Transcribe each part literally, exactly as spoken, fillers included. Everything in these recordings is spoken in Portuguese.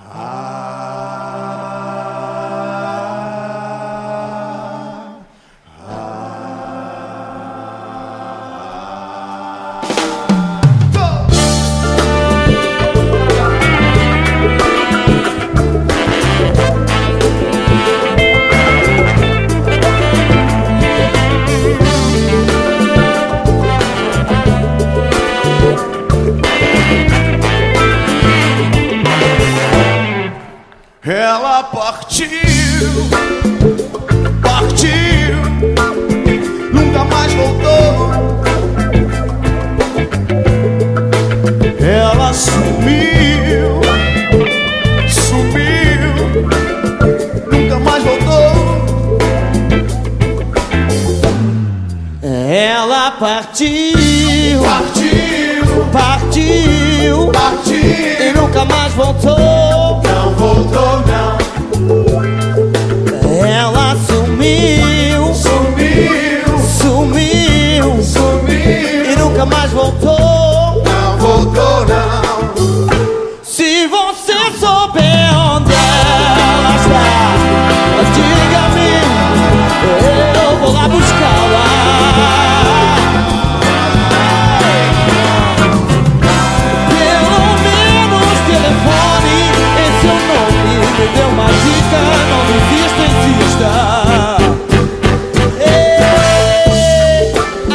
Ela partiu, partiu, nunca mais voltou. Ela sumiu, sumiu, nunca mais voltou. Ela partiu, Partiu, partiu, partiu e nunca mais voltou. Não voltou não. Ela sumiu, Sumiu, sumiu, sumiu, e nunca mais voltou. não voltou não. Se você souber onde ela está, diga-me, eu vou lá buscá-la. Pelo menos telefone em seu nome, me dê uma dica, não desista, insista. Ei,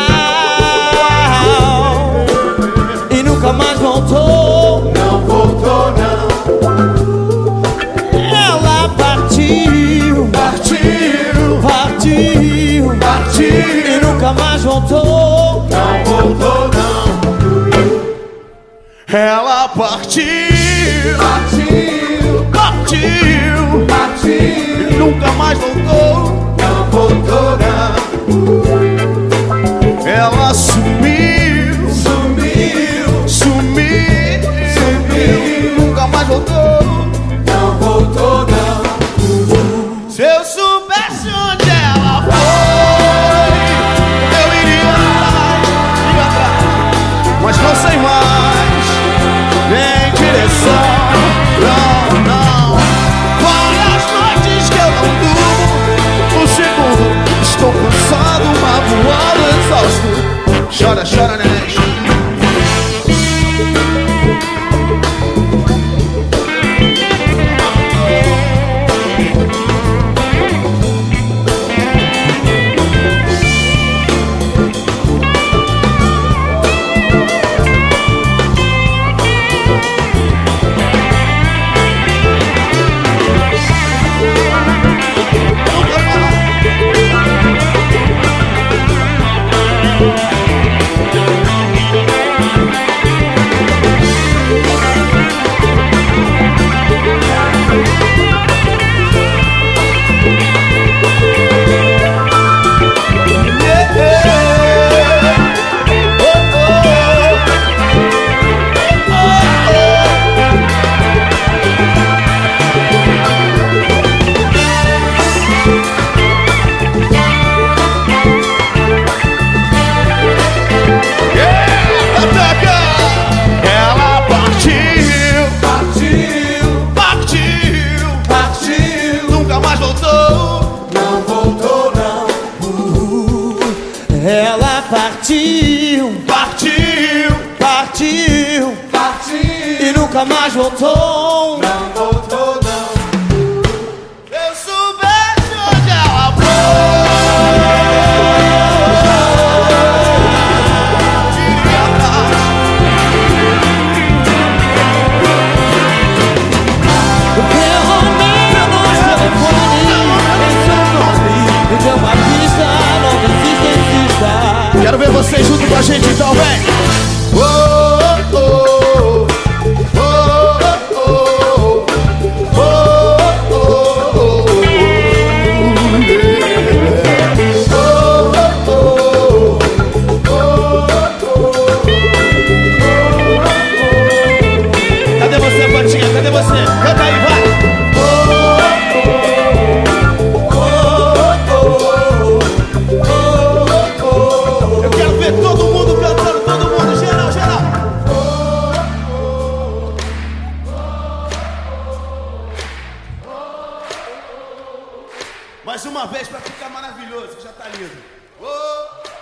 ah, e nunca mais voltou. Não voltou não. Ela partiu, Partiu, partiu, partiu, e nunca mais voltou. não voltou não. Ela partiu, partiu, partiu, partiu, e nunca mais voltou. Não voltou não. Ela sumiu, sumiu, sumiu, sumiu, nunca mais voltou. Não voltou não. Se eu soubesse onde ela foi, eu iria atrás, iria atrás, mas não sei mais nem direção. Não, não. Várias noites que eu não durmo, um segundo estou cansado, magoado, exausto. Chora, chora, neném. Ela partiu, Partiu, partiu, partiu, e nunca mais voltou. não voltou não. Eu soubesse onde ela foi, iria atrás. Pelo menos telefone em seu nome, me dê uma pista, não desista, insista. Quero ver vocês junto com a gente então, vem! Oh, oh, oh, oh, oh, oh. Mais uma vez pra ficar maravilhoso, que já tá lindo. Oh.